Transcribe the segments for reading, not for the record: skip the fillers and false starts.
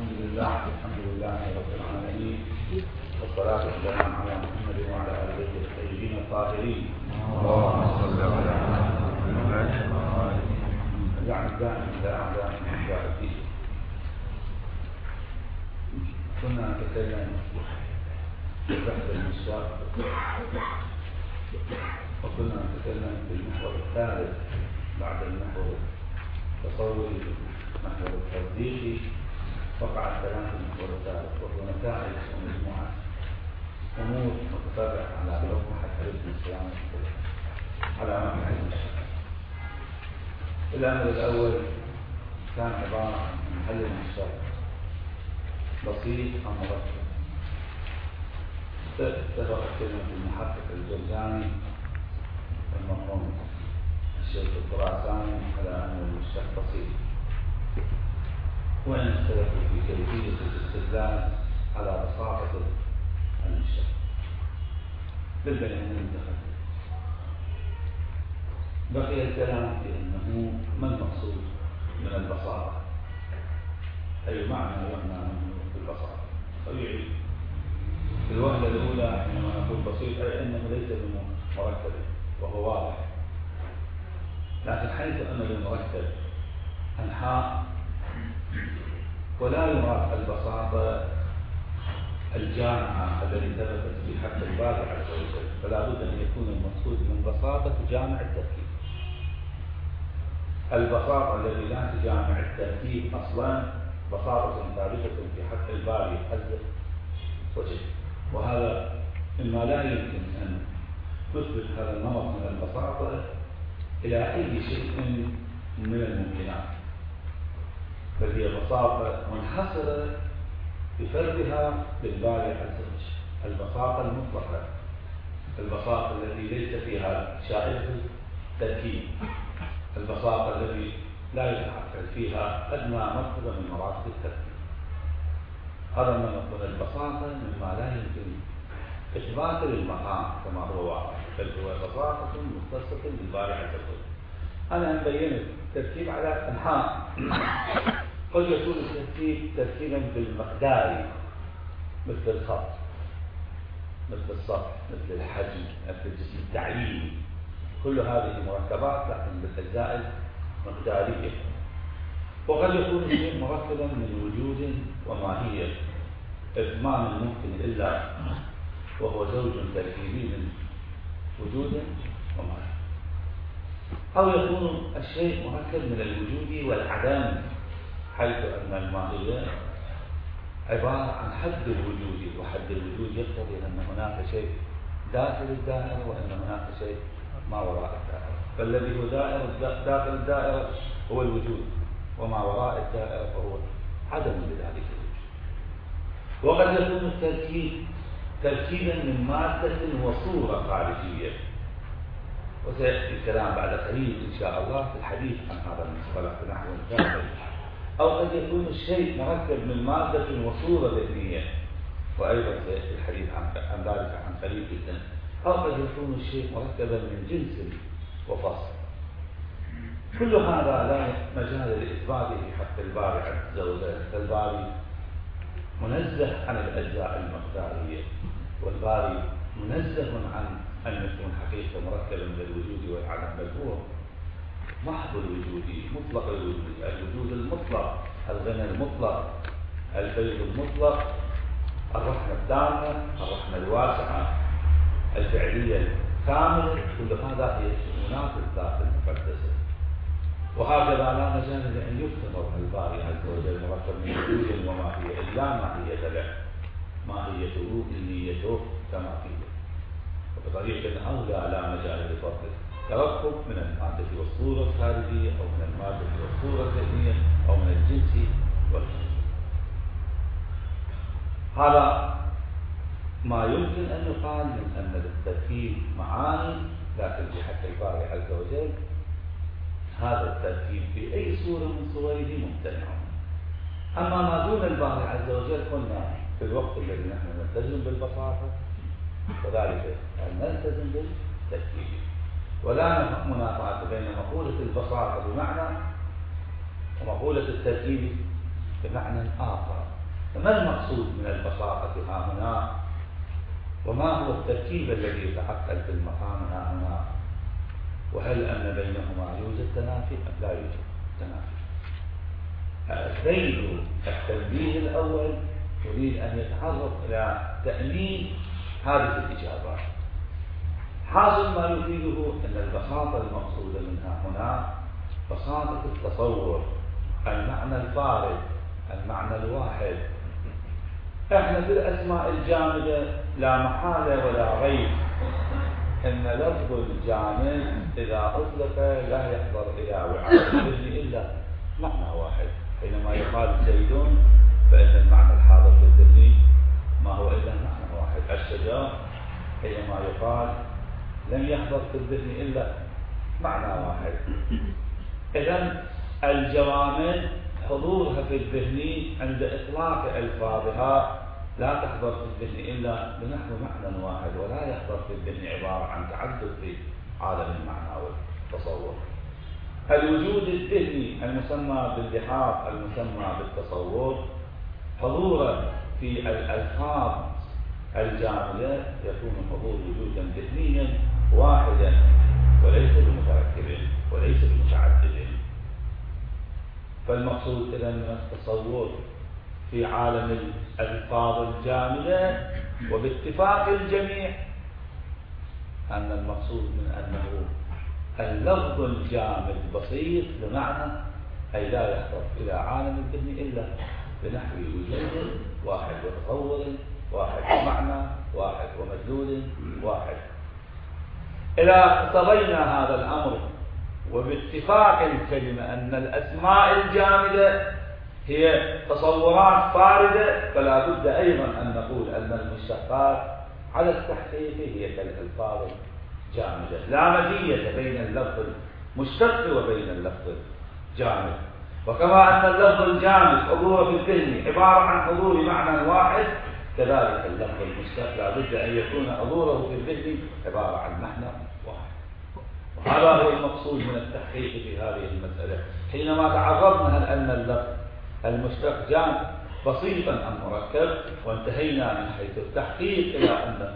الحمد لله رب العالمين، والصلاة والسلام على محمد وعلى آله الطيبين الطاهرين. اللهم صل على محمد يعني دائما إلى أعدائنا الجاهلين. كنا نتكلم في بحث المشتاق، وكنا نتكلم في المحور الثالث بعد المحور التصوري، المحور التصديقي. وقع الكلام في المحور الثالث، وهو نتائج ومجموعة أمور متفرعة على حكم حديث الإسلام على معنى المشتاق. الأمر الأول كان عبارة عن حل المشتاق بسيط أو مركب. اتفق كلمة المحقق الجرجاني والمرحوم الشيخ الخراساني على أن المشتاق بسيط، وإن اختلفوا في كيفية الاستدلال على بساطة المشتاق بالبيان المتقدم. بقي الكلام في أنه ما المقصود من البساطة، أي معنى يعنى منه بالبساطة. فيعيد في الوهلة الأولى حينما نقول بسيط أي أنه ليس بمركب، وهو واضح، لكن حيث أن للمركب أنحاء، ولا يراد البساطة الجامعة التي ثبتت في حق الباري عز وجل، فلا بد أن يكون المقصود من بساطة جامع التركيب. البساطة التي لا تجامع التركيب أصلا بساطة ثابتة في حق الباري عز وجل، وهذا مما لا يمكن أن تثبت هذا النمط من البساطة إلى أي شيء من الممكنات، بل هي بساطة منحصرة بفردها للباري عز وجل. البساطة المطلقة، البساطة التي ليس فيها شائبة التركيب، البساطة التي لا يتحقق فيها أدنى مرتبة من مراتب التركيب. هذا النمط من البساطة مما لا يمكن إثبات للمقام كما هو واضح، بل هو بساطة مختصة بالباري عز وجل. أنا بينت التركيب على أنحاء. قد يكون التركيب تركيبا بالمقدار، مثل الخط، مثل السطح، مثل الحجم، مثل الجسم التعليمي. كل هذه مركبات لكن بالأجزاء المقدارية. وقد يكون الشيء مركبا من وجود وماهية، إذ ما من ممكن إلا وهو زوج تركيبي من وجود وماهية. أو يكون الشيء مركب من الوجود والعدم، حيث أن الماهية عبارة عن حد الوجود، وحد الوجود يقتضي أن هناك شيء داخل الدائرة وأن هناك شيء ما وراء الدائرة، فالذي هو داخل الدائرة هو الوجود، وما وراء الدائرة فهو عدم لذلك الوجود. وقد يكون التركيب تركيبا من مادة وصورة خارجية، وسيأتي الكلام بعد قليل إن شاء الله في الحديث عن هذا المصطلح نحو الكامل. أو قد يكون الشيء مركب من مادة وصورة ذهنية، وأيضا سيأتي الحديث عن ذلك عن قليل جدا. أو قد يكون الشيء مركبا من جنس وفصل. كل هذا لا مجال لإثباته في حق الباري عز وجل، فالباري منزه عن الأجزاء المقدارية، والباري منزه عن أن يكون حقيقة مركبا من الوجود والعدم، بل هو محض الوجود، مطلق الوجود، الوجود المطلق، الغنى المطلق، الفيض المطلق، الرحمة التامة، الرحمة الواسعة، الفعلية الكاملة. كل هذا هي شؤونات الذات المقدسة. وهكذا لا مجال لأن يفترض الباري عز وجل مركب من وجود وماهية، إلا ماهية له، ماهيته إليته كما فيه، وبطريقة أولى لا مجال لفرضه تركب من المادة والصورة الخارجية، أو من المادة والصورة الذهنية، أو من الجنس والخارجي. هذا ما يمكن أن يقال من أن للتركيب معاني، لكن في حق الباري عز وجل هذا التركيب في أي صورة من صوره ممتنع. أما ما دون الباري عز وجل قلنا في الوقت الذي نحن نلتزم بالبساطة، وذلك أن نلتزم بالتركيب، ولا منافاة بين مقولة البساطة بمعنى ومقولة التركيب بمعنى آخر. فما المقصود من البساطة ها هنا؟ وما هو التركيب الذي يتعقل في المقام ها هنا؟ وهل أن بينهما يوجد تنافي أم لا يوجد تنافي؟ الذيل التنبيه الأول يريد أن يتعرض إلى تأمين هذه الإجابات. حاصل ما يفيده أن البساطة المقصودة منها هنا بساطة التصور، المعنى الفارغ، المعنى الواحد. احنا في الأسماء الجامدة لا محالة ولا ريب أن لفظ الجامد إذا أطلق لا يحضر إلى وعاء الذهن إلا معنى واحد. حينما يقال زيد فإن المعنى الحاضر في الذهن ما هو إلا معنى واحد. الشجاع حينما يقال لم يحضر في الذهن إلا معنى واحد. إذن الجوامد حضورها في الذهن عند إطلاق ألفاظها لا تحضر في الذهن إلا بنحو معنى واحد، ولا يحضر في الذهن عبارة عن تعدد في عالم المعنى والتصور. الوجود الذهني المسمى باللحاظ المسمى بالتصور حضورا في الألفاظ الجامدة يكون حضور وجودا ذهنيا واحدا وليس بمتركب وليس بمتعدد. فالمقصود إذن من التصور في عالم الألفاظ الجامدة وباتفاق الجميع أن المقصود من أنه اللفظ الجامد بسيط بمعنى أي لا يحضر إلى عالم الذهن إلا بنحو وجود واحد وتصور واحد ومعنى واحد ومدلول واحد. إذا اقتضينا هذا الأمر وباتفاق الكلمة أن الأسماء الجامدة هي تصورات فاردة، فلا بد أيضا أن نقول أن المشتقات على التحقيق هي كالألفاظ الجامدة، لا مزية بين اللفظ المشتق وبين اللفظ الجامد. وكما أن اللفظ الجامد حضوره في الذهن عبارة عن حضور معنى واحد، كذلك اللفظ المشتق لا بد أن يكون حضوره في الذهن عبارة عن معنى واحد. وهذا هو المقصود من التحقيق في هذه المسألة. حينما تعرضنا أن اللفظ المشتق جامد بسيطا أم مركب، وانتهينا من حيث التحقيق إلى أنه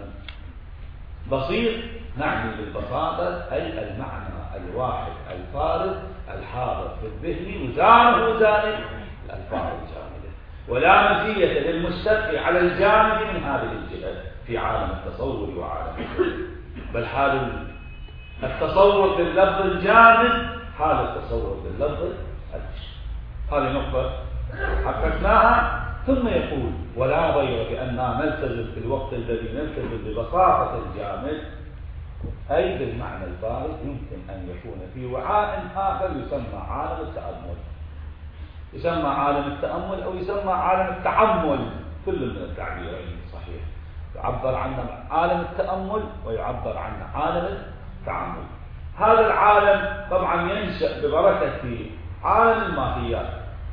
بسيط، نعني بالبساطة أي المعنى الواحد الفارغ الحاضر في الذهن وزانه وزان الألفاظ الجامدة، ولا مزية للمشتق على الجامد من هذه الجهة في عالم التصور وعالم الذهن، بل حال التصور باللفظ الجامد حال التصور باللفظ المشتق. هذه نقطة حققناها. ثم يقول ولا غير بأننا نلتزم في الوقت الذي نلتزم ببساطة الجامد أي بالمعنى الفارغ يمكن أن يكون في وعاء آخر يسمى عالم التأمل، يسمى عالم التأمل أو يسمى عالم التعمل، كل من التعبيرين صحيح. يعبر عنه عالم التأمل ويعبر عنه عالم التعمل. هذا العالم طبعا ينشأ ببركة عالم الماهيات.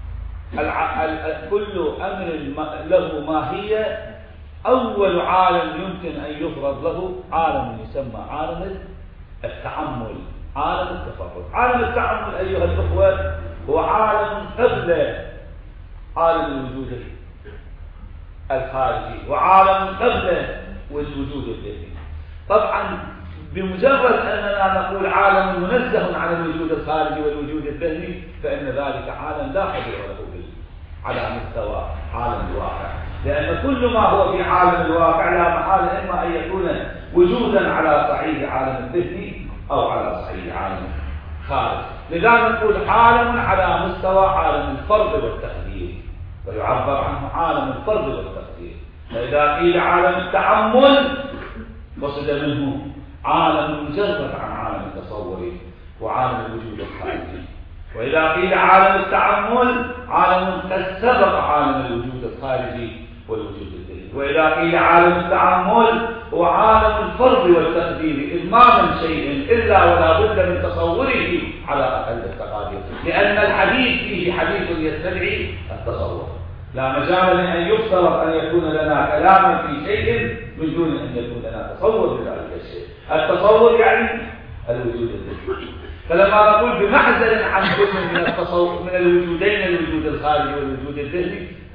كل أمر له ماهية، أول عالم يمكن أن يفرض له عالم يسمى عالم التعمل، عالم التفرد. عالم التعمل أيها الأخوة هو عالم قبل عالم الوجود الخارجي وعالم قبل الوجود الذهني. طبعا بمجرد أننا نقول عالم منزه عن الوجود الخارجي والوجود الذهني فإن ذلك عالم لا حضور له على مستوى عالم الواقع، لأن كل ما هو في عالم الواقع لا محالة إما أن يكون وجودا على صعيد عالم الذهني أو على صعيد عالم خارج. لذلك نقول عالم على مستوى عالم الفرد والتقدير، ويعبر عنه عالم الفرد والتقدير. فإذا قيل عالم التعمل قصد منه عالم مجرد عن عالم التصور وعالم الوجود الخارجي. وإذا قيل عالم التعمل عالم قد سبق عالم الوجود الخارجي والوجود الذهني. وإذا قيل عالم التعمل هو عالم الفرض والتقدير، إذ ما من شيء إلا ولا بد من تصوره على أقل التقادير، لأن الحديث فيه حديث يستدعي التصور. لا مجال أن يفترض أن يكون لنا كلاما في شيء من دون أن يكون لنا تصور بذلك الشيء. التصور يعني الوجود الذهني. فلما نقول بمعزل عن كل من التصور من الوجودين الوجود الخارجي والوجود الذهني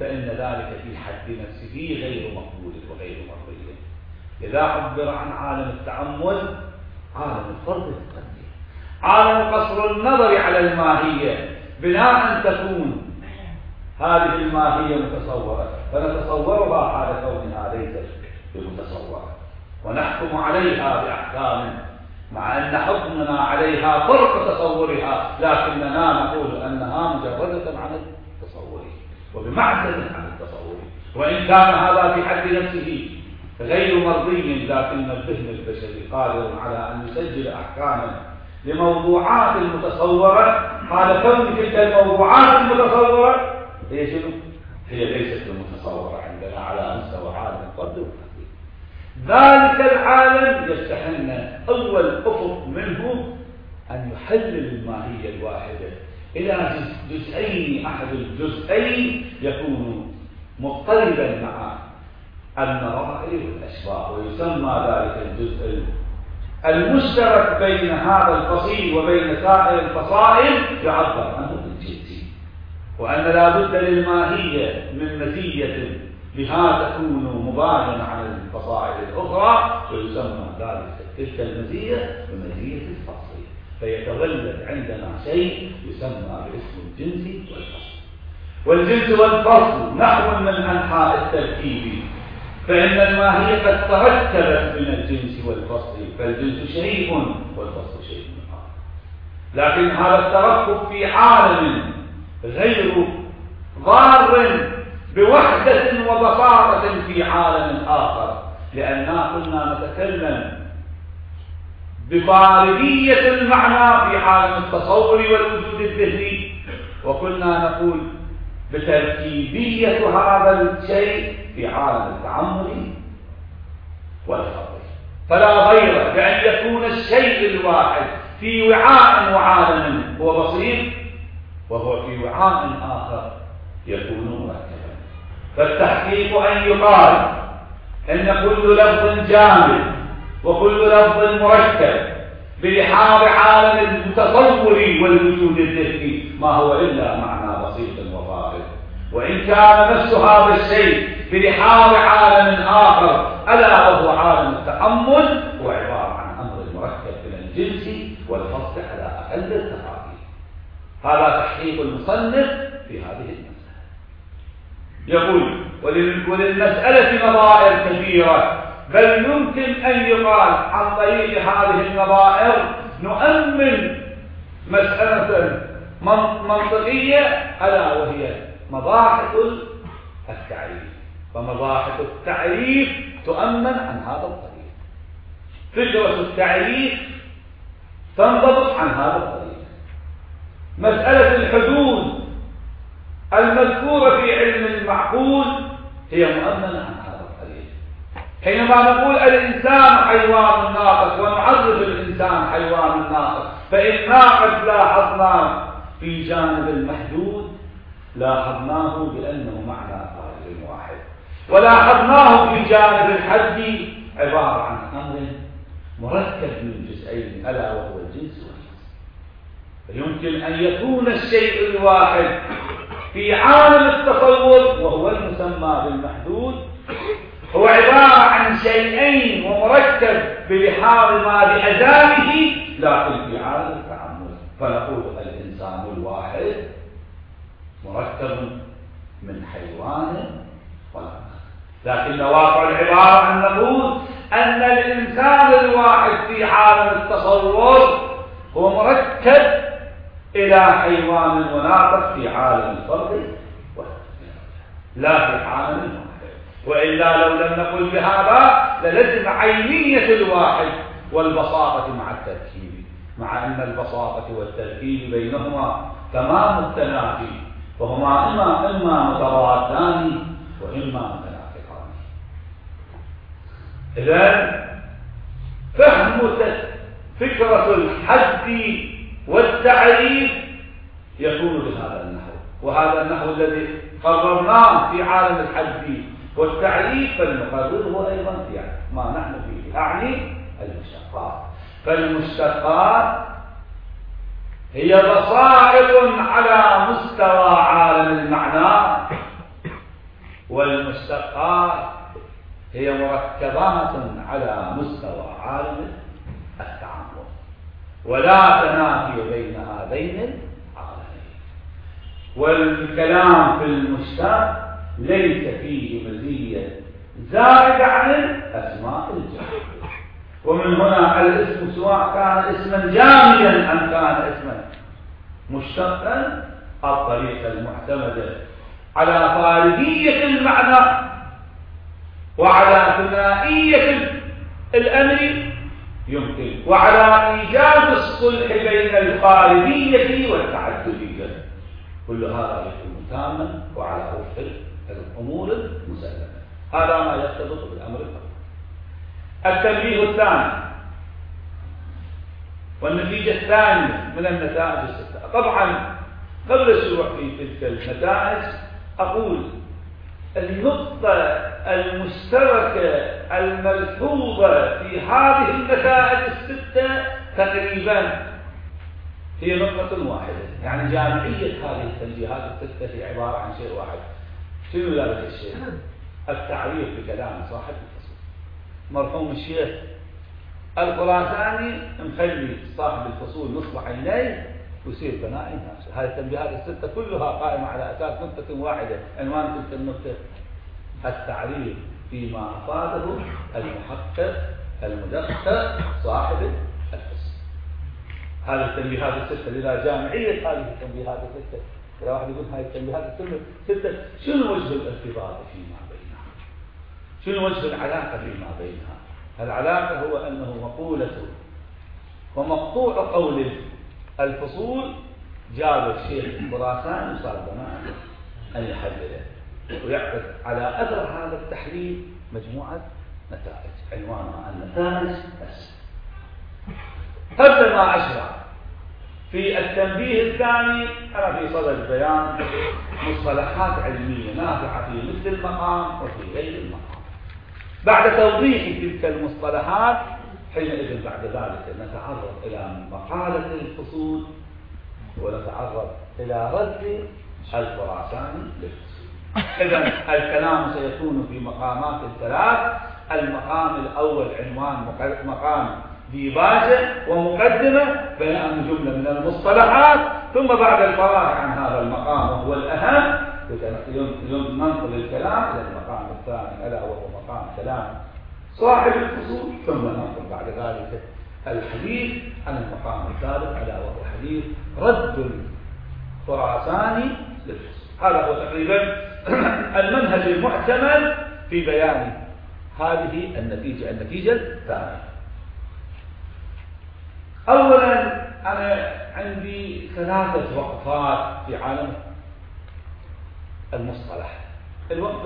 فإن ذلك في حد نفسه غير مقبول وغير مرضي. إذا عبر عن عالم التأمل عالم الفرد التقدير، عالم قصر النظر على الماهية بناء تكون هذه الماهية متصورة فنتصورها حال كونها ليست بمتصورة ونحكم عليها بأحكام مع أن حكمنا عليها فرق تصورها، لكننا نقول أنها مجردة عن التصور وبمعزل عن التصور، وإن كان هذا في حد نفسه غير مرضي، لكن الذهن البشري قادر على أن يسجل أحكاما لموضوعات المتصورة حال كون تلك الموضوعات المتصورة هي ليست المتصورة عندنا على مستوى عالم الفرد والتقدير. ذلك العالم يستحن أول أفق منه أن يحلل الماهية الواحدة إلى جزئين، أحد الجزئين يكون مضطربا مع النظائر والأشباه، ويسمى ذلك الجزء المشترك بين هذا الفصيل وبين سائر الفصائل يعبر عنه بالجنسي، وأن لا بد للماهية من مزية بها تكون مباينة عن الفصائل الأخرى، ويسمى ذلك تلك المزية بمزية الفصل، فيتولد عندنا شيء يسمى باسم الجنس والفصل. والجنس والفصل نحو من أنحاء التركيب، فإن الماهية قد تركبت من الجنس والفصل، فالجنس شيء والفصل شيء آخر، لكن هذا التركب في عالم غير ضار بوحدة وبساطة في عالم آخر، لأننا كنا نتكلم بفاردية المعنى في عالم التصور والوجود الذهني، وكنا نقول بتركيبية هذا الشيء في عالم التعمل والفضل. فلا غير بأن يكون الشيء الواحد في وعاء وعالم هو بسيط، وهو في وعاء آخر يكون مركبا. فالتحقيق أن يقال أن كل لفظ جامد وكل لفظ مركب بلحاظ عالم التصور والوجود الذهني ما هو إلا معنى بسيط وفارغ، وإن كان نفس هذا الشيء بلحاظ عالم آخر ألا وهو عالم التأمل، هو عبارة عن أمر مركب من الجنس والفصل على أقل التفاصيل. هذا تحقيق المصنف في هذه المسألة. يقول وللمسألة نظائر كثيرة، بل يمكن أن يقال عن طريق هذه النظائر نؤمن مسألة منطقية ألا وهي مباحث التعريف، ومباحث التعريف تؤمن عن هذا الطريق. فكرة التعريف تنضبط عن هذا الطريق. مسألة الحدود المذكورة في علم المعقول هي مؤمنة عن هذا الطريق. حينما نقول الإنسان حيوان ناطق ونعرف الإنسان حيوان ناطق، فإننا قد لاحظنا في جانب المحدود لاحظناه بأنه معنى قائل واحد، ولاحظناه في جانب الحد عبارة عن أمر مركب من جزئين ألا وهو الجنس والفصل. فيمكن أن يكون الشيء الواحد في عالم التصور وهو المسمى بالمحدود هو عبارة عن شيئين ومركب بلحاظ ما بأجانه، لكن في عالم التعامل فنقول الإنسان الواحد مركب من حيوان ونبات، لكن واقع العبارة أن نقول أن الإنسان الواحد في عالم التصور هو مركب إلى حيوان وناطق في عالم الفرد لا في عالم الواحد. وإلا لو لم نقل بهذا للزم عينية الواحد والبساطة مع التركيب، مع أن البساطة والتركيب بينهما تمام التنافي، وهما إما متضادان وإما متنافقان. إذن فهم فكرة الحد والتعريف يكون بهذا النحو، وهذا النحو الذي قررناه في عالم الحد والتعريف فلنقرره أيضا في ما نحن فيه، أعني المشتقات. فالمشتقات هي بسائط على مستوى عالم المعنى المشتقات هي مركبات على مستوى عالم التعامل، ولا تنافي بين هذين العالمين. والكلام في المشتق ليس فيه مزية زائدة عن الأسماء الجامدة. ومن هنا الاسم سواء كان اسما جامدا أم كان اسما مشتقا، الطريقة المعتمدة على فاردية المعنى وعلى ثنائية الأمر يمكن، وعلى إيجاد الصلح بين الفاردية والتعددية. كل هذا يكون تاما وعلى وفق الأمور المسلمة. هذا ما يرتبط بالأمر الأول. التنبيه الثاني والنتيجة الثانية من النتائج الستة. طبعا قبل الشروع في تلك النتائج أقول النقطة المشتركة الملحوظة في هذه النتائج الستة تقريبا هي نقطة واحدة، يعني جامعية هذه التنبيهات الستة هي عبارة عن شيء واحد. شنو ذلك الشيء؟ التعريف بكلام صاحب الفصول. مرحوم الشيخ الخراساني مخلي صاحب الفصول نصب عينيه ويصير بنائي نفسه. هذه التنبيهات الستة كلها قائمة على أساس نقطة واحدة. عنوان تلك النقطة التعريف فيما أفاده المحقق المدقق صاحب الفصل. هذه التنبيهات الستة. لذا جامعية هذه التنبيهات الستة، إذا واحد يقول هذه التنبيهات الستة شنو وجه الارتباط فيما بينها؟ شنو وجه العلاقة فيما بينها؟ العلاقة هو أنه مقولة ومقطوع قول الفصول جاب الشيخ الخراساني وصار بناء أن يحلله ويعقد على أثر هذا التحليل مجموعة نتائج عنوانها النتائج الستة. قبل ما أشرع في التنبيه الثاني أنا في صدد البيان مصطلحات علمية نافعة في مثل المقام وفي غير المقام. بعد توضيح تلك المصطلحات حينئذ بعد ذلك نتعرض إلى مقالة الفصول ونتعرض إلى رد الخراساني للفصول. إذن الكلام سيكون في مقامات ثلاث. المقام الأول عنوان مقام ديباجة ومقدمة بيان جملة من المصطلحات، ثم بعد الفراغ عن هذا المقام وهو الأهم ننقل الكلام إلى المقام الثاني ألا وهو مقام كلام صاحب الفصول، ثم ننقل بعد ذلك الحديث عن المقام الثالث ألا وهو حديث رد الخراساني للفصول. هذا هو تقريبا المنهج المعتمد في بيان هذه النتيجة الثانية. أولا أنا عندي ثلاثة وقفات في عالم المصطلح. الوقفة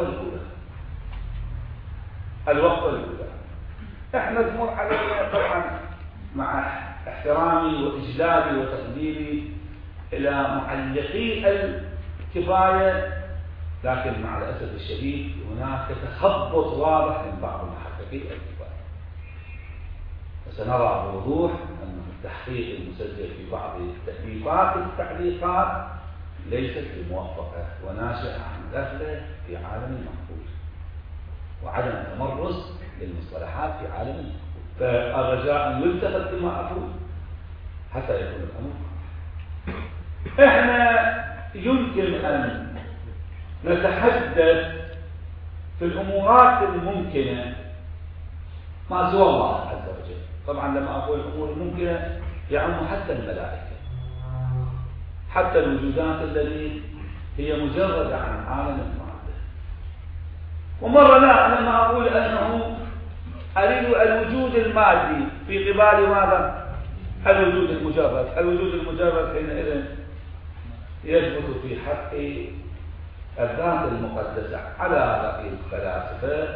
الأولى احنا تمر علينا طبعا مع احترامي وإجلالي وتقديري إلى معلقي الكفاية، لكن مع الأسف الشديد هناك تخبط واضح من بعض محققي الكفاية. وسنرى بوضوح أن التحقيق المسجل في بعض التأليفات التعليقات ليست بموفقة وناشئة عن غفلة في عالم المنقول وعدم تمرس للمصطلحات في عالم المنقول. فالرجاء أن يلتفت بما أقول حتى يكون الأمر. إحنا يمكن أن نتحدث في الأمورات الممكنة ما سوى الله عز وجل. طبعا لما أقول الأمور الممكنة يعم حتى الملائكة، حتى الوجودات التي هي مجردة عن عالم المادة. ومرة لا، لما أقول أنه أريد الوجود المادي في قبال ماذا؟ الوجود المجرد. الوجود المجرد حينئذ يثبت في حق الذات المقدسة على رأي الفلاسفة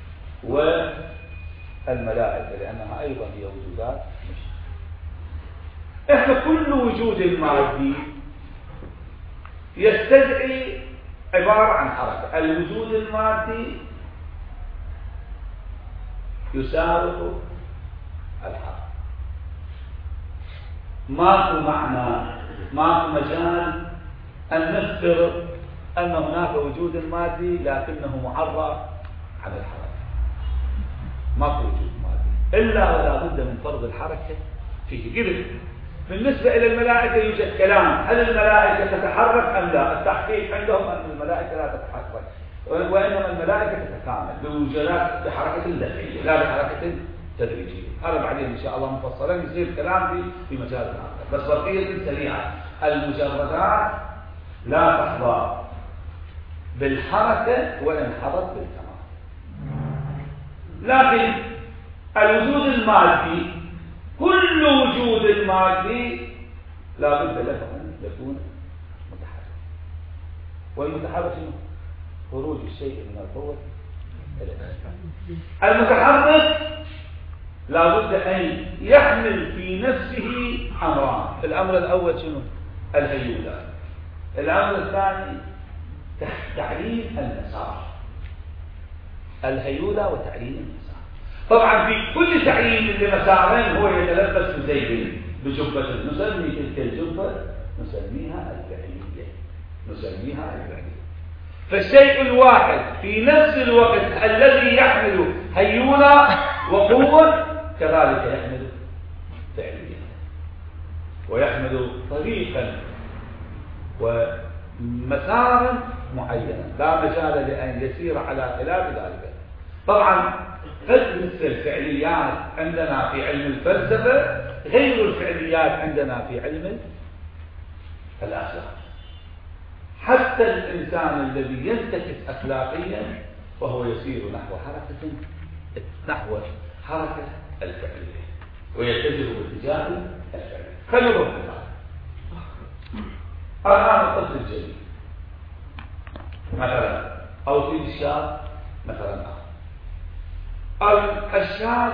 والملائكة، لأنها أيضا هي وجودات مشتركة. إحنا كل وجود مادي يستدعي عبارة عن حركة. الوجود المادي يساوي الحركة. ماكو معنى، ماكو مجال أن نفترض أن هناك وجود مادي لكنه معرض عن الحركة. ماكو وجود مادي إلا ولا بد من فرض الحركة فيه. قلت بالنسبة إلى الملائكة يوجد كلام، هل الملائكة تتحرك أم لا؟ التحقيق عندهم أن الملائكة لا تتحرك، وإنما الملائكة تتكامل بوجودات بحركة دفعية لا بحركة تدريجية. هذا بعدين إن شاء الله مفصلا يصير كلام في مجال آخر، بس بقية سريعة. المجردات لا تحظى بالحركة وإن حظت بالكمال، لكن الوجود المادي كل وجود مادي لا بد له أن يكون متحرك. والمتحرك شنو؟ خروج الشيء من القوة إلى المتحرك لا بد أن يحمل في نفسه أمران. الأمر الأول شنو؟ الهيولة. الأمر الثاني تعيين المسار. الهيولة وتعيين المسار. طبعا في كل تعيين لمسارين هو يتلبس بزيدين بجبة، نسمي تلك الجبة نسميها الفعلية، نسميها الفعلية. فالشيء الواحد في نفس الوقت الذي يحمل هيولة وقوة كذلك يحمل فعلية، ويحمل طريقا ومسارا معينا لا مجال لأن يسير على خلاف ذلك. طبعا مثل الفعليات عندنا في علم الفلسفة غير الفعليات عندنا في علم الأخلاق. حتى الإنسان الذي ينتكس أخلاقيا وهو يسير نحو حركة الفعلية ويتجه باتجاه الفعلية. خلينا نروح الآن الطفل الجديد مثلا، أو في الشاب مثلا الشاب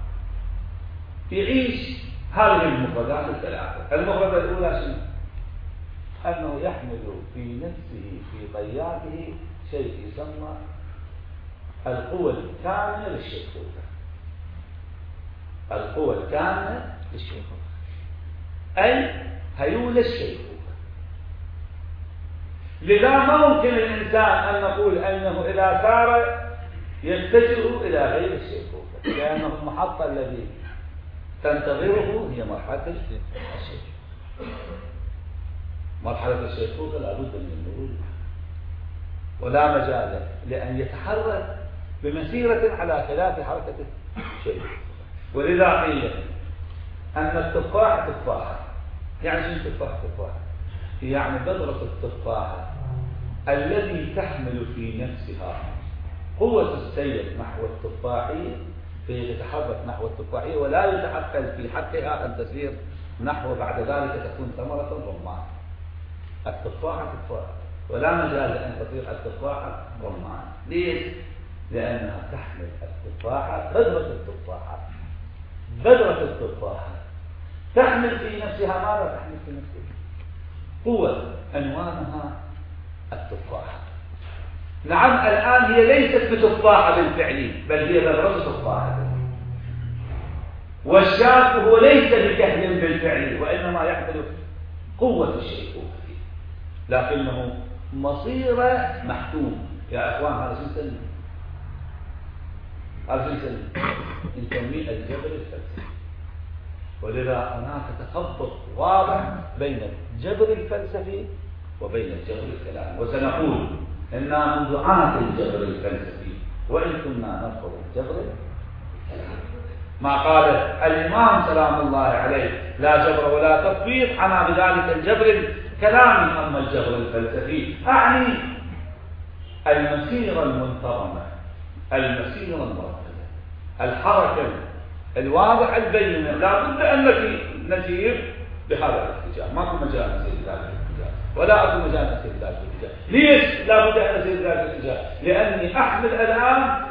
يعيش هذه المفردات الثلاثة. المفردة الأولى شنو؟ أنه يحمل في نفسه في طياته شيء يسمى القوة الكاملة للشيخوخة. القوة الكاملة للشيخوخة أي هيولى الشيخوخة. لذا ما ممكن الإنسان أن نقول أنه إذا سار يتجه إلى غير الشيخوخة، لأنه المحطة التي تنتظره هي مرحلة الشيخوخة. مرحلة الشيخوخة لا بد من المرور ولا مجال لأن يتحرك بمسيرة على خلاف حركة الشيخوخة. ولذا قيل أن التفاح تفاحة. يعني شنو تفاحة؟ يعني بذرة التفاحة التي تحمل في نفسها قوة السير نحو التفاحية فهي تتحرك نحو التفاحية ولا يتعقل في حقها أن تسير نحو بعد ذلك تكون ثمرة رمان. التفاحة تفاحة ولا مجال أن تصير التفاحة رمان. ليش؟ لأنها تحمل التفاحة بذرة التفاحة تحمل في نفسها ماذا؟ تحمل في نفسها قوة عنوانها التفاحة. نعم الآن هي ليست بتفاحة بالفعل بل هي بذرة تفاحة. والشاب هو ليس بكهل بالفعل وإنما يحمل قوة الشيخوخة لكنه مصيره محتوم. يا أخوان هذا شو نسميه؟ نسميه الجبر الفلسفي. ولذا هناك تخبط واضح بين الجبر الفلسفي وبين الجبر الكلامي. وسنقول إننا من دعاة الجبر الفلسفي وإن كنا نرفض الجبر الكلامي. ما قال الإمام سلام الله عليه لا جبر ولا تفويض أنا بذلك الجبر الكلامي. أما الجبر الفلسفي أعني المسيرة المنتظمة، المسيرة المرتبة، الحركة الواضحة البينة. لا بد أن نسير بهذا الاتجاه، ماكو مجال نسير بذلك الاتجاه ولا أكو مجال نسير بذلك الاتجاه. ليش لا بد أن نسير بذلك الاتجاه؟ لأني أحمل الآن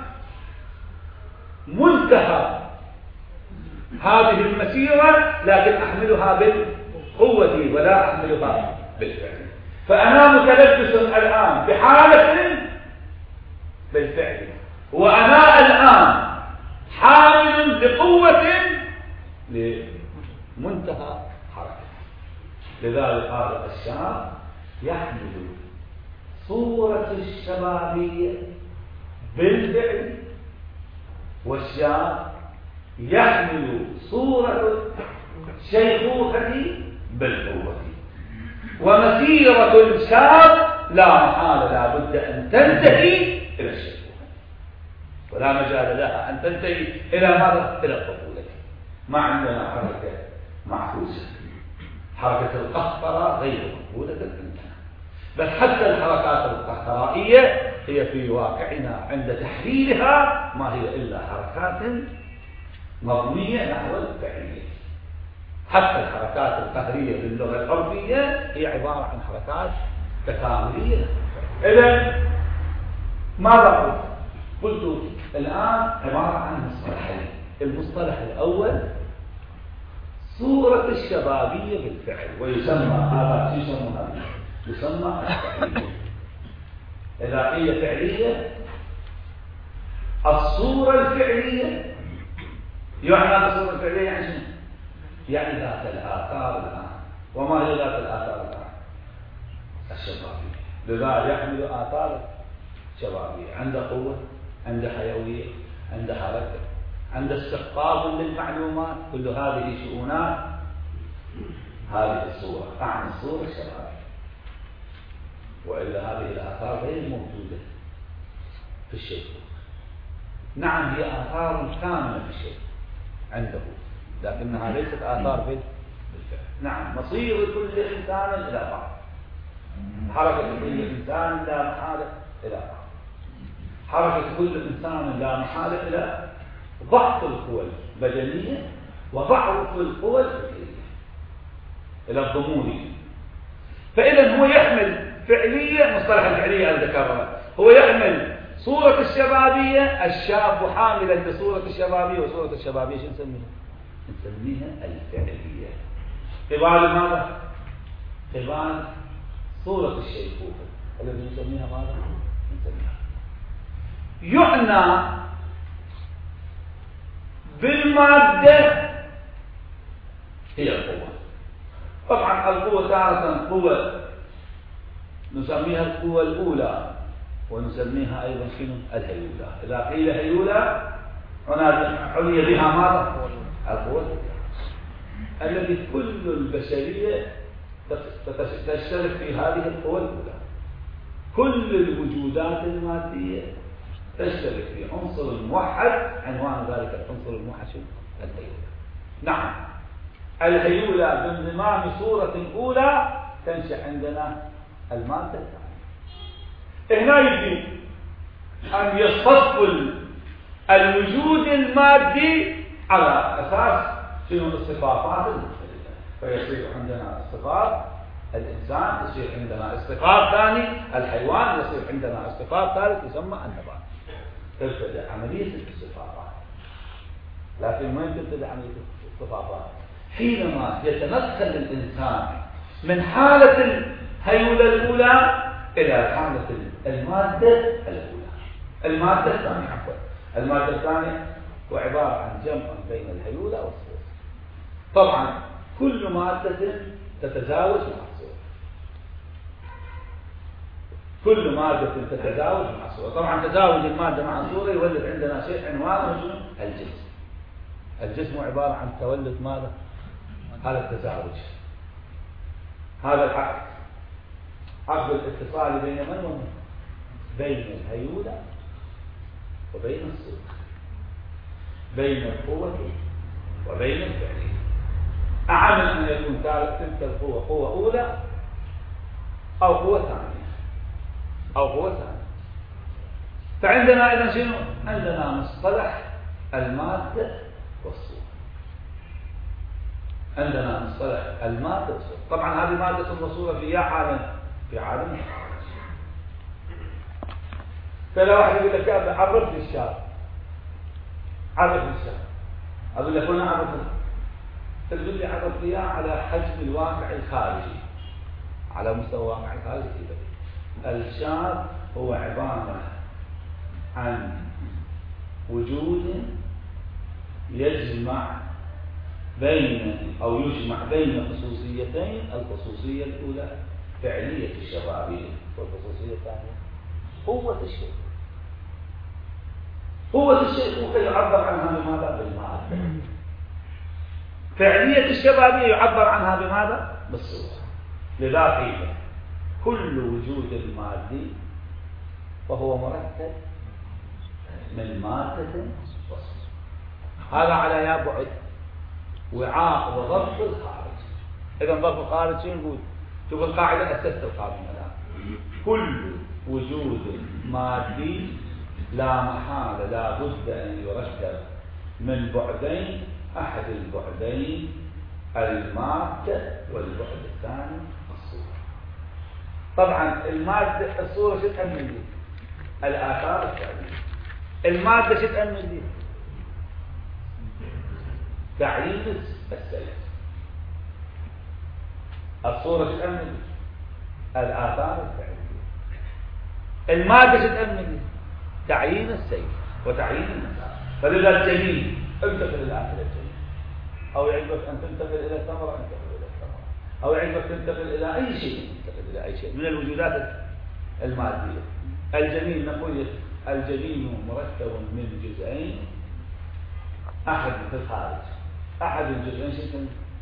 منتهى هذه المسيرة لكن أحملها بالقوة ولا أحملها بالفعل. فأنا متلبس الآن بحالة بالفعل وأنا الآن حامل بقوة لمنتهى حركة. لذلك هذا الشاب يحمل صورة الشبابية بالفعل، والشاب يحمل صورة الشيخوخة بالقوة. ومسيرة الشاب لا محالة لا بد أن تنتهي إلى الشيخوخة، ولا مجال لها أن تنتهي إلى ماذا؟ إلى الطفولة. ما عندنا حركة معكوسة، حركة القهقرة غير مقبولة عندنا، بل حتى الحركات القهقرائية هي في واقعنا عند تحليلها ما هي إلا حركات مبنية نحو الفعلية. حتى الحركات القهرية باللغة العرفية هي عبارة عن حركات تكاملية. إذن ماذا قلت الآن؟ عبارة عن مصطلحين. المصطلح الأول صورة الشبابية بالفعل، ويسمى هذا يسمى الفعلية. إذا هي فعلية، الصورة الفعلية يعني الصورة الفعلية يعني شنو؟ يعني ذات الآثار الآن. وما هي ذات الآثار الآن؟ الشبابية. لذا يحمل آثار شبابية، عنده قوة، عنده حيوية، عنده حركة، عنده استقطاب للمعلومات. كل هذه شؤونات هذه الصورة، أعني الصورة الشبابية. وإلا هذه الآثار غير موجودة في الشيء. نعم هي آثار كاملة في الشيء عنده، لكنها ليست آثار بالفعل. نعم مصير كل إنسان إلى بعض، حركة كل إنسان لا محالة إلى بعض، حركة كل إنسان لا محالة إلى ضعف القوى البدنية وضعف القوى الفكرية، إلى الضمورية. فإذا هو يحمل فعلية، مصطلح الفعلية أنا ذكرها، هو يحمل صورة الشبابية، الشاب حاملا بصورة الشبابية. وصورة الشبابية شو نسميها؟ نسميها الفعلية. قبال ماذا؟ قبال صورة الشيخوخة الذي نسميها ماذا؟ نسميها يعنى بالمادة هي القوة. طبعا القوة تارة قوة نسميها القوة الأولى، ونسميها أيضا شنو؟ الهيولة. إذا قيل هيولة عني بها ماذا؟ القوة التي كل البشرية تشترك في هذه القوة الأولى. كل الوجودات المادية تشترك في عنصر موحد، عنوان ذلك العنصر الموحد شنو؟ الهيولة. نعم الهيولة بانضمام صورة أولى تنشأ عندنا المادة الثانية. هنا يجب أن يصطف الوجود المادي على أساس شنو؟ الصفات المختلفة. فيصير عندنا صفات الإنسان، يصير عندنا اصطفاف ثاني الحيوان، يصير عندنا اصطفاف ثالث يسمى النبات. تبتدأ عملية الاصطفافات. لكن وين تبتدأ عملية الاصطفافات؟ حينما يتنقل الإنسان من حالة الهيولة الأولى إلى حالة المادة الأولى. المادة الثانية عفوا، المادة الثانية هو عبارة عن جمع بين الهيولة والصورة. طبعا كل مادة تتزاوج مع الصورة، كل مادة تتزاوج مع الصورة. طبعا تزاوج المادة مع الصورة يولد عندنا شيء عنوانه شنو؟ الجسم. الجسم عبارة عن تولد ماذا؟ هذا التزاوج، هذا العقد، عقد الاتصال بين من ومن؟ بين الهيولة وبين الصورة، بين القوة وبين الفعلية. أعمل أن يكون تلك القوة قوة أولى أو قوة ثانية أو قوة ثانية. فعندنا إذا شنو؟ عندنا مصطلح المادة والصورة. عندنا مصطلح المادة والصورة. طبعا هذه مادة وصورة في عالم، في عالم الخارج. فلا واحد يقول لك عرف لي الشاب، عرف لي الشاب، أقول لك أنا عرف، تقول لي عرف لي على حجم الواقع الخارجي، على مستوى الواقع الخارجي. الشاب هو عبارة عن وجود يجمع بين خصوصيتين. الخصوصية الأولى فعلية الشبابية، والخصوصية الثانية قوة الشيء. قوة الشيخوخة يعبر عنها بماذا؟ بالمادة. فعلية الشبابية يعبر عنها بماذا؟ بالصورة. لذا قيل كل وجود مادي وهو مركب من مادة وصورة. هذا على يا بعد وعاء وظرف الخارج. إذا ظرف الخارج شو نقول؟ شوف القاعدة أسست القانون الآن. كل وجود مادي لا محالة لا بد أن يركب من بعدين، أحد البعدين المادة والبعد الثاني الصورة. طبعا المادة الصورة شو تأمن لي؟ الآثار الفعلية. المادة شو تأمن لي؟ تعيين السلف. الصورة شو تأمن لي؟ الآثار الفعلية. المادة شو تأمن لي؟ تعيين السيف وتعيين المسار. فلذا الجميل انتقل الآن إلى الجميل، أو يعجبك أن تنتقل إلى الثمرة انتقل إلى الثمرة، أو يعجبك تنتقل إلى أي شيء انتقل إلى أي شيء من الوجودات المادية. الجميل نقول الجميل مركب من جزئين، أحد في الخارج، أحد الجزئين شو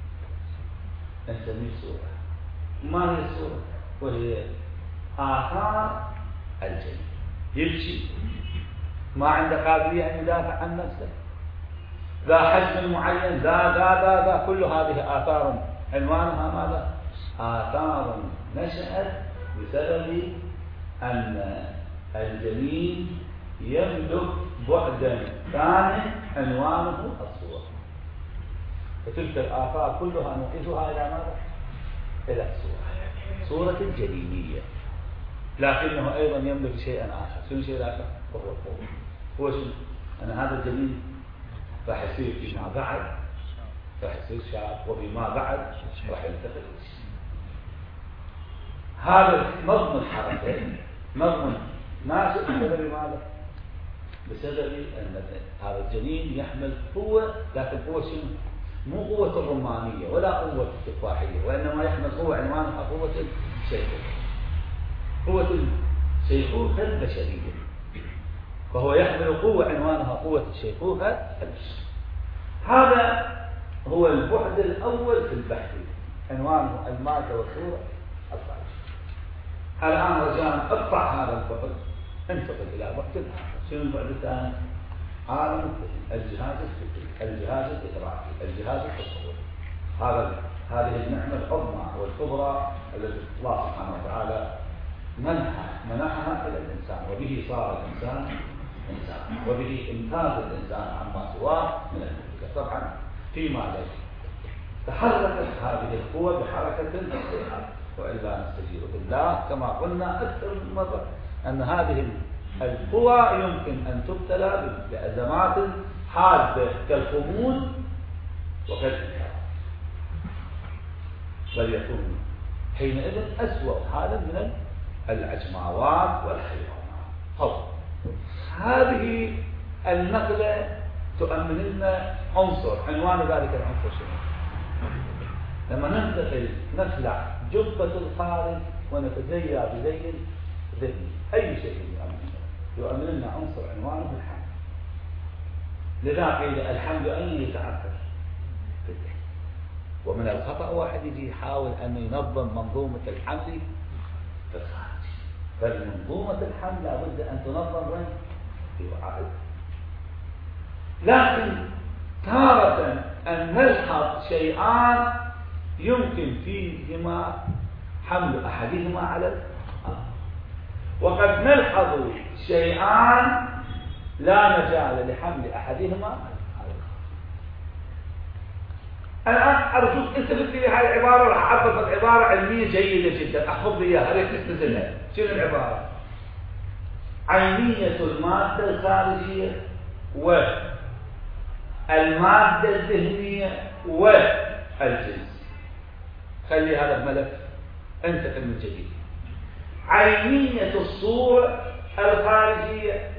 نسميه صورة. ما هي الصورة؟ وهي آثار الجميل. يمشي ما عنده قابلية أن يدافع عن نفسه، ذا حجم معين، ذا كل هذه آثار عنوانها ماذا؟ آثار نشأت بسبب أن الجميل يملك بعدا ثاني عنوانه الصورة. فتلك الآثار كلها نوقفها إلى ماذا؟ إلى الصورة، صورة الجليلية. لكنه أيضا يملك شيئا آخر. شنو شيء آخر؟ وهو القوة. هو شنو؟ أن هذا الجميل راح يصير فيما بعد راح يصير شاب، وفيما بعد راح يلتقي الشيء. هذا نظم الحركة نظم ناشئ بسبب ماذا؟ بسبب أن هذا الجنين يحمل قوة، لكن قوة شنو؟ مو قوة الرمانية ولا قوة التفاحية، وإنما يحمل قوة عنوانها قوة الشيخوخة. قوة الشيخوخة البشرية. فهو يحمل قوة عنوانها قوة الشيخوخة البشرية. هذا هو البعد الأول في البحث، عنوانه المادة والصورة الخارجية. الآن رجاء اقطع هذا البعد، انتقل إلى بعد آخر. شنو البعد الثاني؟ عالم الجهاز الفكري، الجهاز الإدراكي، الجهاز التصوري. هذه النعمة العظمى والكبرى التي الله سبحانه وتعالى منحها إلى الإنسان، وبه صار الإنسان إنسان، وبه امتاز الإنسان عما سواه من الملكة. طبعا فيما ليس تحركت هذه القوة بحركة الصحة، وإلا نستجير بالله كما قلنا أكثر من مرة أن هذه القوى يمكن أن تبتلى بأزمات حادة كالخمول وكالانحراف، بل يكون حينئذ أسوأ حالا من العجماوات والحيوانات. هذه النقلة تؤمن لنا عنصر، عنوان ذلك العنصر شنو؟ لما ننتقل نخلع جبة الخارج ونتزيى بزي الذهن، أي شيء يؤمن لنا عنصر عنوانه الحمل. لذا قيل الحمل أين يتعرف؟ في الذهن. ومن الخطأ واحد يجي يحاول أن ينظم منظومة الحمل في الخارج. فالمنظومة الحمل لابد أن تنظم وين؟ في وعاء. لكن تارة أن نلحظ شيئان يمكن فيهما حمل أحدهما على الآخر، وقد نلحظ شيئان لا مجال لحمل أحدهما على الآخر. الآن أرجوك التفت لي هذه العبارة، راح أعرفك عبارة علمية جيدة جدا، أحفظ لي إياها، ليش تستزلها؟ شنو العبارة؟ عينية المادة الخارجية والمادة الذهنية والجنس. خلي هذا الملف انتقل من جديد. عينية الصورة الخارجية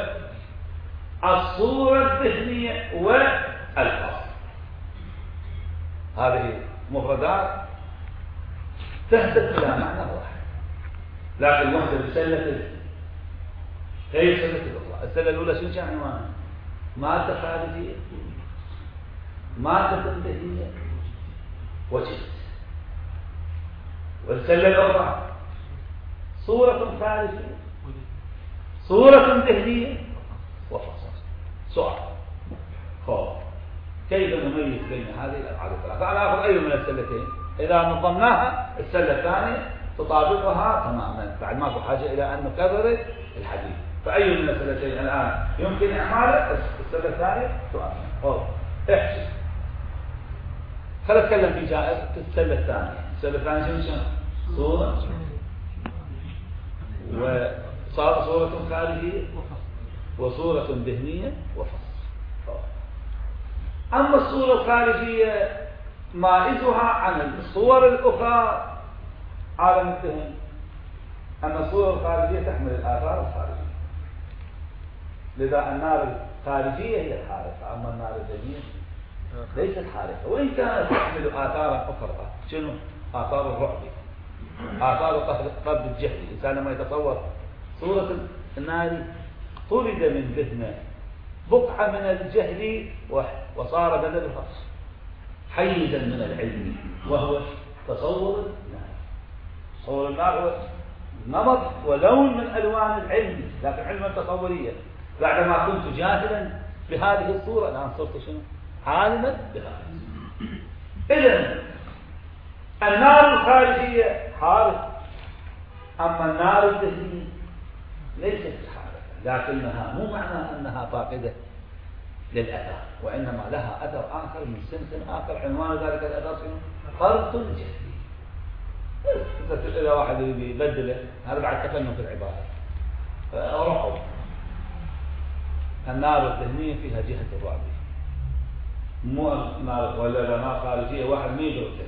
والصورة الذهنية والفصل. هذه مفردات تهدف إلى معنى واحد. لكن وحدة بسلة غير سلة الأخرى. السلة الأولى شنو كان عنوانها؟ مادة خارجية، مادة ذهنية، وجد. والسلة الأخرى صورة خارجية، صورة ذهنية، وفصل. سؤال كيف نميز بين هذه الأبعاد الثلاثة؟ أنا أخذ أي من السلتين، إذا نظمناها السلة الثانية تطابقها تماما، بعد ماكو حاجة إلى أن نكرر الحديث. فأي من السلتين الآن يمكن إعماله؟ السلة الثانية تؤمن. احسب. خلينا نتكلم في جائز في السلة الثانية. السلة الثانية شنو؟ صورة وصورة خارجية وصورة ذهنية وفصل. أما الصورة الخارجية مائزها عن الصور الأخرى عالم الذهن أن الصورة الخارجية تحمل الآثار الخارجية، لذا النار الخارجية هي الحارقة، أما النار الذهنية ليست حارقة، وإن كانت تحمل آثارا أخرى. شنو؟ آثار الرعب، آثار طرد الجهل. الإنسان لما يتصور صورة النار طرد من ذهنه بقعة من الجهل وصار بدلها حيزا من العلم، وهو تصور النار. تصور النار هو نمط ولون من ألوان العلم، لكن علما تصوريا. بعدما كنت جاهلا بهذه الصورة الآن صرت شنو؟ عالما بهذا. إذن النار الخارجية حارقة، أما النار الذهنية ليست حارقة، لكنها مو معنى أنها فاقدة للأثر، وإنما لها أثر آخر من سمت آخر. عنوان ذلك الأثر فرط الجهل. إذا واحد يبدله هذا بعد تفنن في العبارة. رعب. النار الذهنية فيها جهة الرعب، مو نار ولا نار خارجية. واحد ما يدرك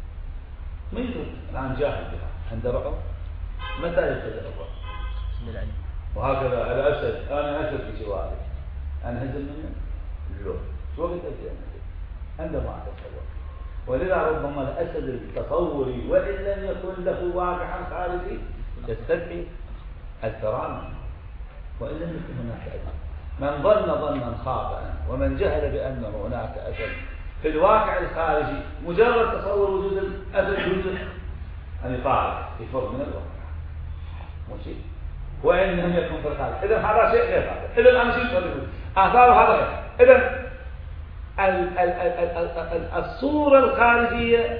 الآن جاهل بها، عنده رعب. متى يبتدأ الرعب؟ وهكذا الأسد، أنا أسد في جواري أنهزم منه؟ لا. شو وقت أجي عندما أتصور. ولذا ربما الأسد التصوري وإن لم يكن له واقعا خارجي يستدعي الكرامة، وإن لم يكن هناك أسد. من ظن ظنا خاطئا ومن جهل بأن هناك أسد في الواقع الخارجي، مجرد تصور وجود الأسد جزء أن يطالع يفر من الواقع، ماشي، وإن لم يكن في الخارج. إذا هذا شيء غير هذا. إذا الآن شيء آثار هذا. إذا الصورة الخارجية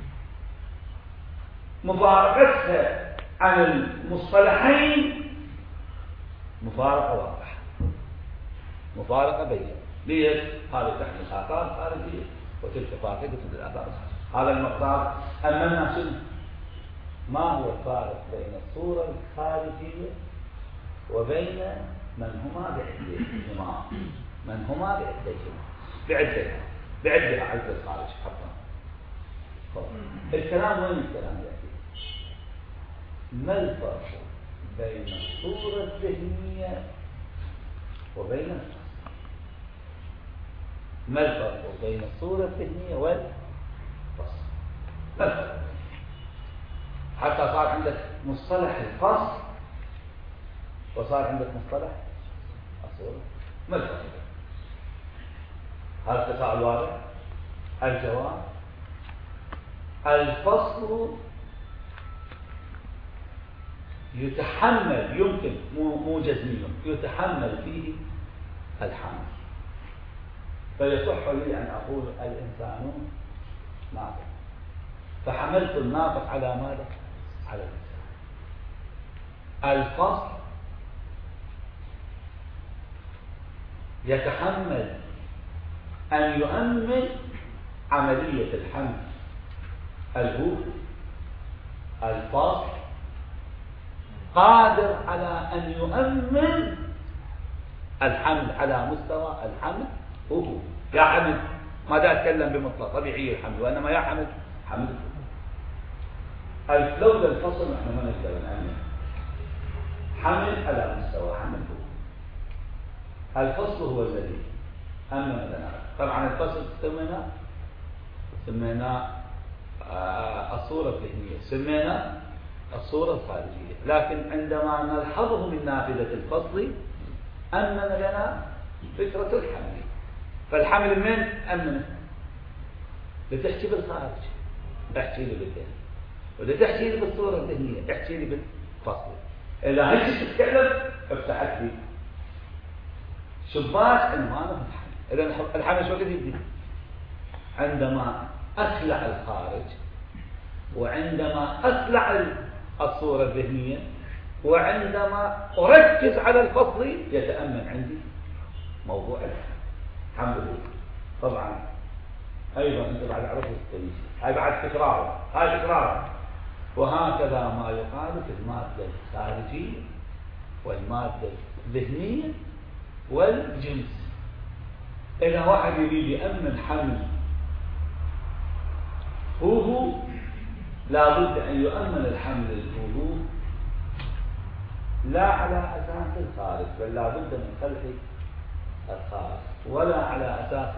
مفارقتها عن المصطلحين مفارقة واضحة، مفارقة بينة. ليش؟ هذا تحمل آثار خارجية وتلك فاقدة للآثار الخارجية. هذا المقدار. أما شنو؟ ما هو الفارق بين الصورة الخارجية وبين من هما بعدهما؟ من هما بعدها عز الخارج حقا. الكلام وين الكلام يأتي؟ ما الفرق بين الصورة الذهنية وبين الفصل؟ ما الفرق بين الصورة الذهنية والفصل؟ ما الفرق؟ حتى صار عندك مصطلح الفصل وصار عندك مصطلح الصورة. ما الفرق؟ هذا التفاعل واضح؟ الجواب: الفصل يتحمل، يمكن مو جزمي، يتحمل فيه الحمل. فيصح لي أن أقول الإنسان ناطق، فحملت الناطق على ماذا؟ على الإنسان. الفصل يتحمل أن يؤمن عملية الحمل الهوف. الفصل قادر على أن يؤمن الحمل على مستوى الحمل هو. يا حمل، ما دا أتكلم بمطلق طبيعي الحمل، وإنما يا حمل حمل. لولا الفصل نحن ما نقدر نأمن حمل على مستوى حمل هو. الفصل هو الذي أمن لنا. طبعا الفصل سميناه الصورة الذهنية، سمينا الصورة الخارجية، لكن عندما نلحظه من نافذة الفصل أمن لنا فكرة الحمل. فالحمل من أمنه؟ لتحكي بالخارج احكي لي بالذهن، ولتحكي لي بالصورة الذهنية احكي لي بالفصل. إذا هيك تتكلم افتحت لي شباك عنوانه الحمل. إذا الحمل شو وقت يبدي؟ عندما أخلع الخارج، وعندما أخلع الصورة الذهنية، وعندما أركز على الفصل يتأمن عندي موضوع الحمل. طبعا أيضا أنت بعد عرفت التاريخ، هاي بعد تكرار، هاي تكرار. وهكذا ما يقال في المادة الخارجية والمادة الذهنية والجنس. إذا واحد يريد يأمن حمل هو لا بد أن يؤمن الحمل الهو لا على أساس الخارج، بل لا بد من خلق الخارج، ولا على أساس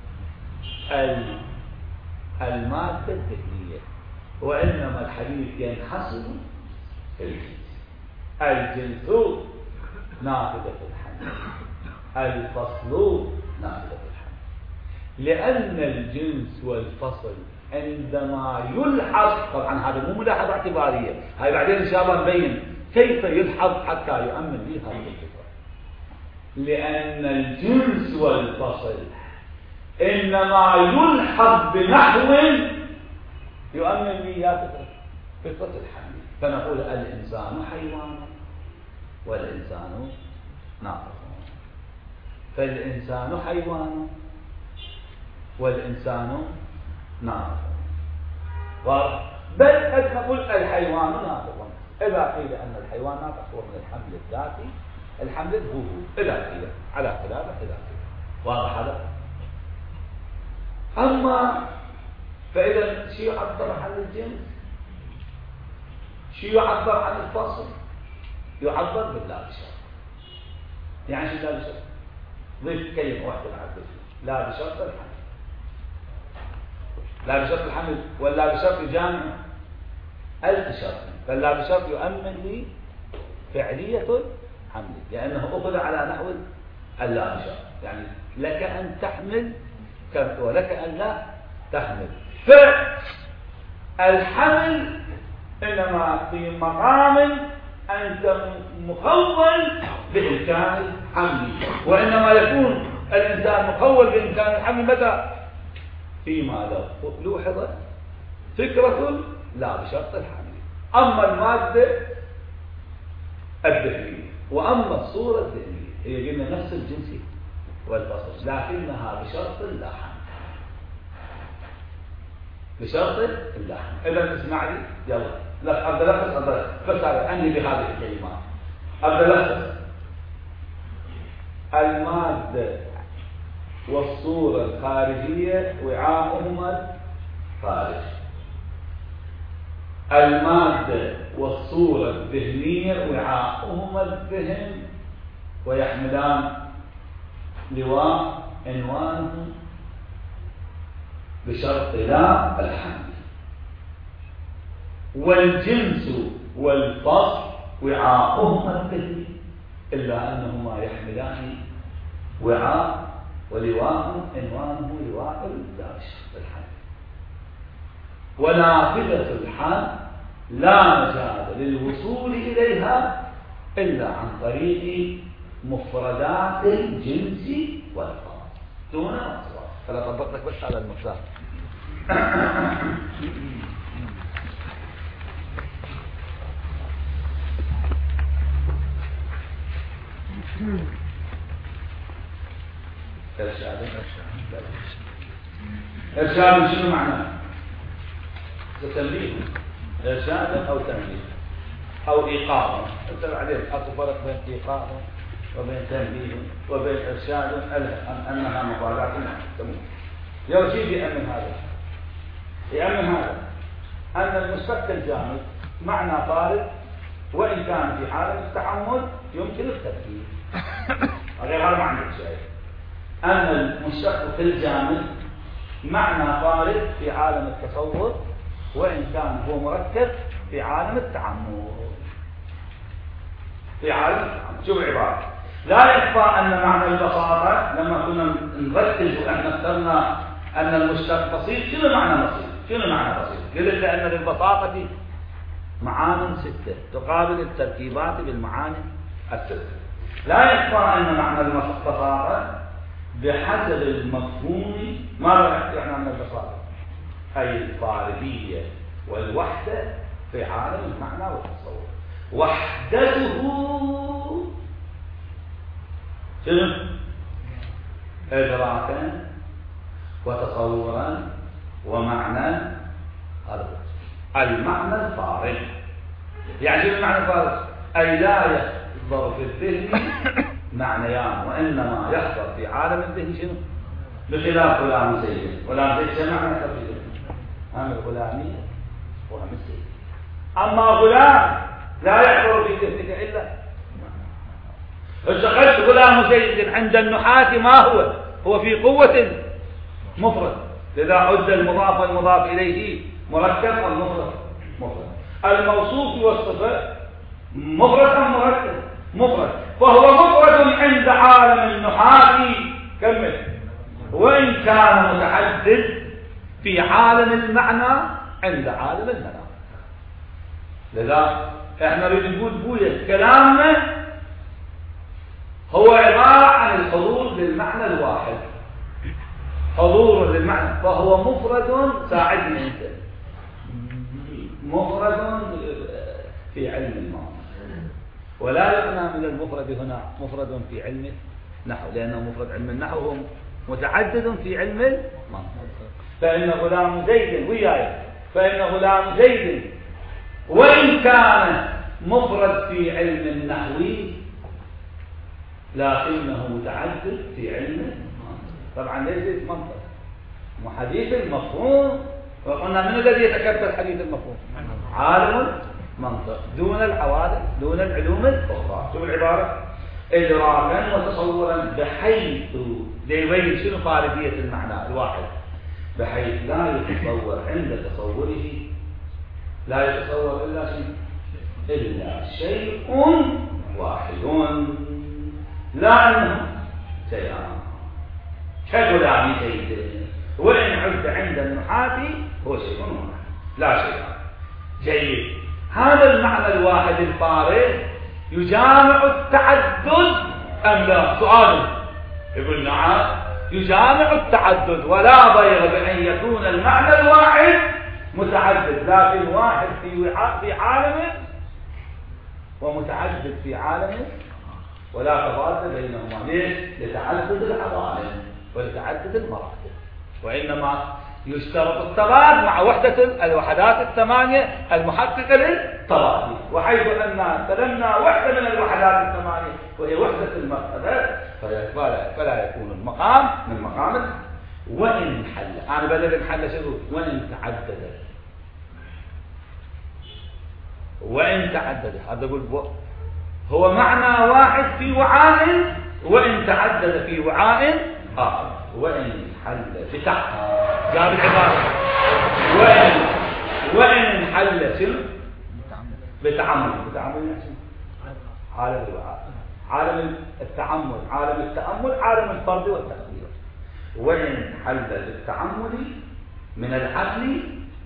المادة الذهنية، وإنما الحديث ينحصر في الجنس. الجنس نافذة الحمل، الفصل نافذة الحمل. لأن الجنس والفصل عندما يلحظ، طبعا هذا مو ملاحظة اعتبارية، هاي بعدين إن شاء الله نبين كيف يلحظ حتى يؤمن به هذه الفكرة. لأن الجنس والفصل إنما يلحظ بنحو يؤمن به فكرة الحمل. فنقول الإنسان حيوان والإنسان ناطق، فالإنسان حيوان والإنسان ناطق. بل قد نقول الحيوان ناطق. إذا قيل أن الحيوان ناطق هو من الحمل الذاتي، الحمل هو إذا قيل على خلافه إذا قيل. واضح هذا؟ أما فإذا شو يعبر عن الجنس؟ شو يعبر عن الفصل؟ يعبر باللا بشرط. يعني شو لا بشرط؟ ضيف كلمة واحدة نعبر لا بشرط الحمل. لا بشرط الحمل ولا بشرط جامع ألف شرط، فلا بشرط يؤمن لي فعلية الحمل، لأنه أخذ على نحو اللا بشرط. يعني لك أن تحمل ولك أن لا تحمل. فالحمل إنما في مقام أنت مخول بإمكان الحمل، وإنما يكون الإنسان مخول بإمكان الحمل متى؟ فيما لو لوحظت فكرة لا بشرط الحمل. أما المادة الذهنية وأما الصورة الذهنية هي قلنا نفس الجنس والفصل، لكنها بشرط لا حمل، بشرط لا حمل. إذا اسمع لي يلا، لا أبدأ لخص بس أنهي بهذه الكلمات. أبدأ لخص. المادة والصورة الخارجية وعاؤهما الخارج، المادة والصورة الذهنية وعاؤهما الذهن، ويحملان لواء عنوانه بشرط لا الحمل. والجنس والفصل وعاؤهما الذهني، إلا أنهما يحملان وعاء ولواء عنوانه لواء لا بشرط الحمل. ونافذة الحمل لا مجال للوصول إليها إلا عن طريق مفردات الجنس والفصل دون أصوات. فلا طبق لك بس على المفردات. إرشاد شنو معناه؟ تنبيه، إرشاد أو تنبيه أو إيقاظ. أنت بعدين أكو فرق بين إيقاظ وبين تنبيه وبين إرشاد أنها مفردات تمام. يرشد يأمن هذا، يأمن هذا أن المشتق الجامد معنى طارئ، وإن كان في حالة التعمد يمكن التفكير. غير هذا ما عندك شيء. أن المشتق في الجامد معنى طارئ في عالم التصور، وإن كان هو مركب في عالم التعمد. في عالم التعمد. شوف العبارة: لا يخفى أن معنى البساطة، لما كنا نركز وإحنا اخترنا أن المشتق بسيط، شنو معنى بسيط؟ شنو معنى بسيط؟ قلت لأن للبساطة معان 6 تقابل التركيبات بالمعاني 6. لا يخفى أن معنى البساطة بحسب المفهوم ماذا يعني عن البساطة؟ أي الفاردية والوحدة في عالم المعنى والتصور. وحدته شنو؟ إدراكا وتصورا ومعنى. هذا المعنى الفارغ. يعني شنو المعنى الفارغ؟ أي لا يحضر في الذهن معنيان، وإنما يحضر في عالم الذهن شنو؟ بخلاف غلام زيد. غلام زيد شنو معنى تفسيره؟ هم الغلامية وهم السيد. أما غلام لا يحضر في ذهنك إلا اشتغلت غلام زيد عند النحاة ما هو في قوة مفرد، لذا عد المضاف والمضاف إليه مركب والمفرد مفرد. الموصوف والصفة مفرد أم مركب؟ مفرد. فهو مفرد عند عالم النحاة كمل، وإن كان متعدد في عالم المعنى عند عالم المنام. لذا احنا نريد نقول بويا كلامنا هو عبارة عن الحضور للمعنى الواحد، حضور للمعنى، فهو مفرد. ساعدني انت، مفرد في علم المعنى، ولا يعنى من المفرد هنا مفرد في علم النحو، لأنه مفرد علم النحو هو متعدد في علم المنطق. فإن غلام زيد وياي، فإن غلام زيد وإن كان مفرد في علم النحو لكنه متعدد في علم المنطق. طبعا ليس منطق حديث المفهوم، وقلنا من الذي يتكبر حديث المفهوم؟ عالم المنطق دون الحوادث، دون العلوم الأخرى. شوف العبارة: إدراكا وتصورا، بحيث ليبين شنو فاردية المعنى الواحد، بحيث لا يتصور عند تصوره، لا يتصور إلا شيء واحد، لا أنه شيئان كغلام زيد، وإن عد عند النحاة هو شيء واحد لا شيئان. جيد. هذا المعنى الواحد الفارغ يجامع التعدد أم لا؟ سؤال. يقول نعم يجامع التعدد، ولا ضير بأن يكون المعنى الواحد متعدد، لكن واحد في عالمه ومتعدد في عالمه، ولا تضاد بينهما. ليش؟ لتعدد العوالم ولتعدد المراتب، وإنما يشترط التضاد مع وحدة الوحدات الثمانية المحققة للتضاد. وحيث أن سلمنا وحدة من الوحدات الثمانية وهي وحدة المرتبة، فلا يكون المقام من مقام. وإن حل، أنا بدل الحل شنو؟ وإن تعدد، وإن تعدد، هذا أقول هو معنى واحد في وعاء، وإن تعدد في وعاء آخر. وإن حل بتعب جاب العبارة وإن حل شنو؟ بتعمل يعني عالم الوعاء، عالم التعمل، عالم التأمل، عالم الفرد والتقدير. وإن حل بالتعمل من العقل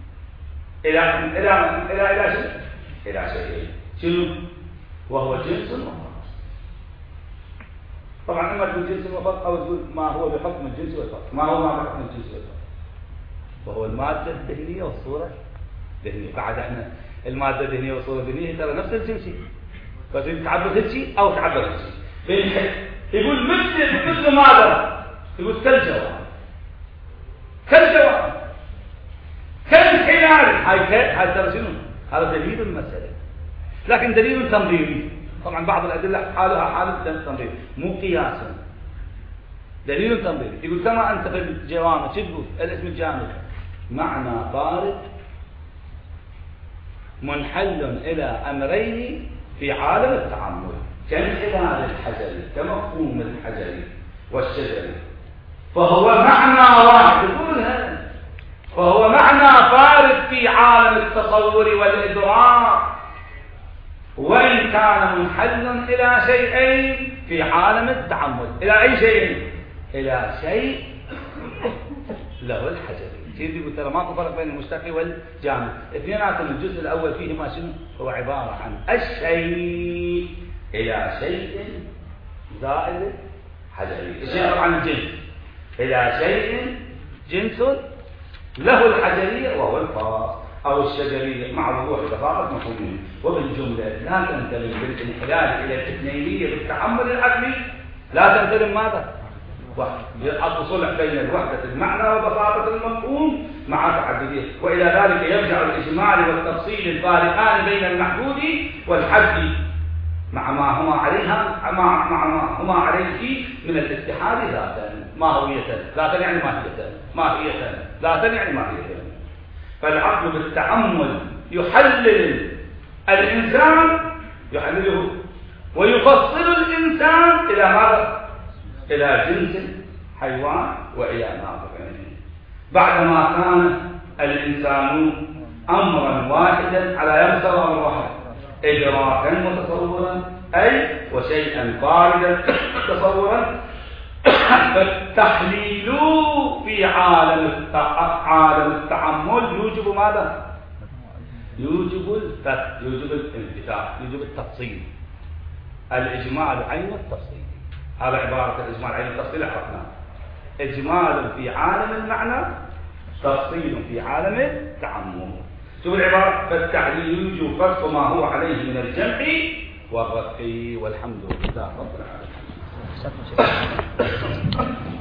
إلى شيء، إلى شيء شنو؟ وهو جنس وفرد. طبعا اما تقول جنس وفرد او تقول ما هو بحكم الجنس والفرد. ما هو ما بحكم الجنس والفرد؟ وهو الماده الذهنيه والصوره الذهنيه. بعد احنا الماده الذهنيه والصوره الذهنيه ترى نفس الجنس، فتريد تعبر هالشيء او تعبر هالشيء. يقول مثل ماذا؟ يقول كالجواب، كالجواب، كالحلال. هاي ترى شنو؟ هذا دليل المساله، لكن دليل تنظيري. طبعا بعض الأدلة حالها حال تنظير مو قياسا، دليل تنظيري. يقول كما أنت في الجوامع تقول الاسم الجامع معنى بارد منحل إلى أمرين في عالم التعامل، كانحلال الحجري، كمفهوم الحجري والشجري، فهو معنى واحد. يقول هذا وهو معنى فارق في عالم التصور والإدراك، وإن كان منحل إلى شيئين في عالم التعمل. إلى أي شيء؟ إلى شيء له الحجري. سيدي قلت له ماكو فرق بين المشتقي والجامع، اثنيناتهم الجزء الأول فيهما شنو؟ هو عبارة عن الشيء إلى شيء زائد حجري. الشيء طبعا الجنس إلى شيء جنس له الحجرية وهو الفاص أو الشجرية مع وضوح بساطة مفهومين. وبالجملة لا تنتمي بالانحلال إلى الاثنينية بالتعمل العقلي، لا تنتمي ماذا؟ الصلح بين الوحدة المعنى وبساطة المفهوم مع تعددية، وإلى ذلك يرجع الإجمال والتفصيل الفارقان بين المحدود والحد مع ما هما عليه من الاتحاد ذاتا ماهوية. ذاتا يعني ماهية، ذاتا يعني ماهية. فالعقل بالتأمل يحلل الإنسان، يحلله ويفصل الإنسان إلى ماذا؟ إلى جنس حيوان وإلى ناطق. بعدما كان الإنسان أمرا واحدا على يمسر أمر واحد، إدراكا وتصورا، أي وشيئا باردا تصورا، فالتحليل في عالم التعمل يوجب ماذا؟ يوجب الانفتاح، يوجب التفصيل. الإجمال عين التفصيل، هذا عبارة الإجمال عين التفصيل عرفناه. إجمال في عالم المعنى، تفصيل في عالم التعمل. شوف العبارة، فالتحليل يوجب فرق ما هو عليه من الجمع والرفع. والحمد لله رب العالمين.